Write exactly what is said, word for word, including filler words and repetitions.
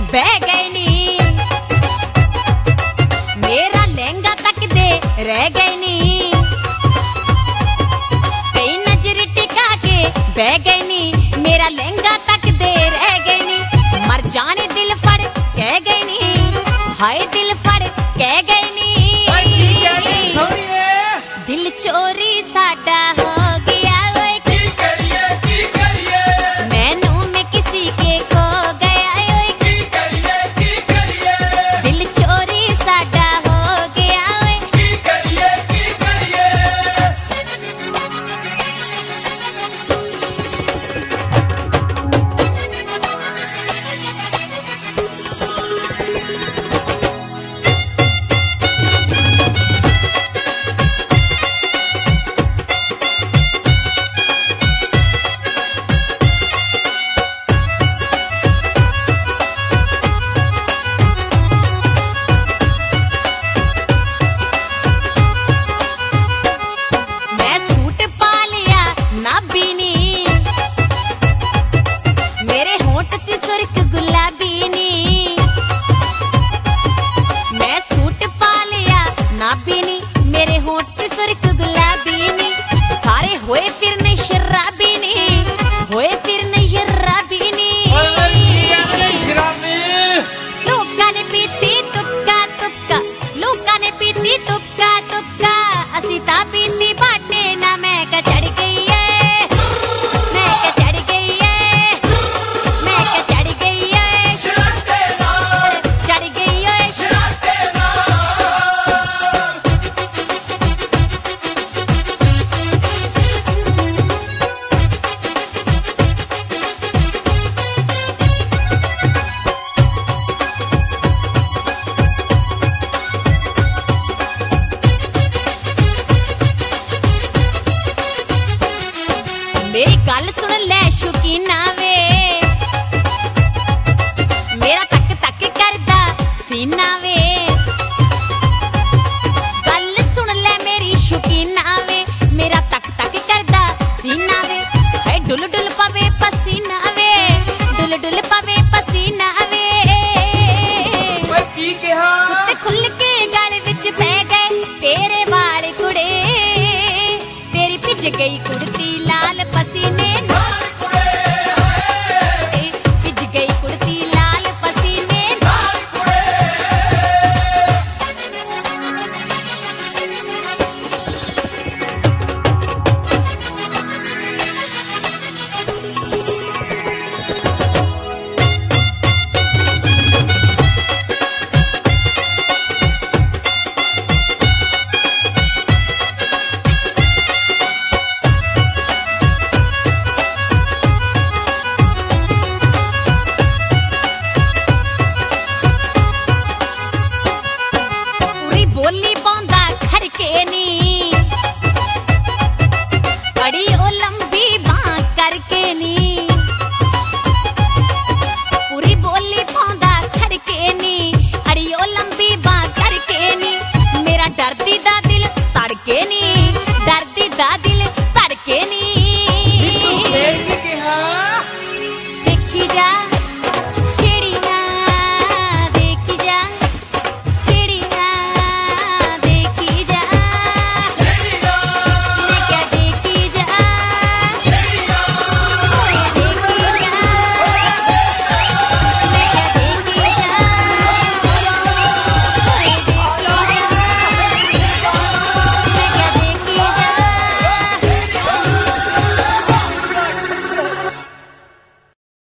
बह गए नी, मेरा लहंगा तक दे रह गए नी, कई नजर टिका के बह गए नी, मेरा लहंगा तक दे रह गए नी, मर जाने दिल फड़ कह गए नी, हाय दिल फड़ कह गए नी, दिल चोरी साडा हो गया, ओए की करिए की करिए, मैनू में किसी के खो गया, ओए की करिए की करिए, दिल चोरी साडा हो गया, ओए की करिए की करिए। मेरे होंठ से सुर्ख गुलाबी नी,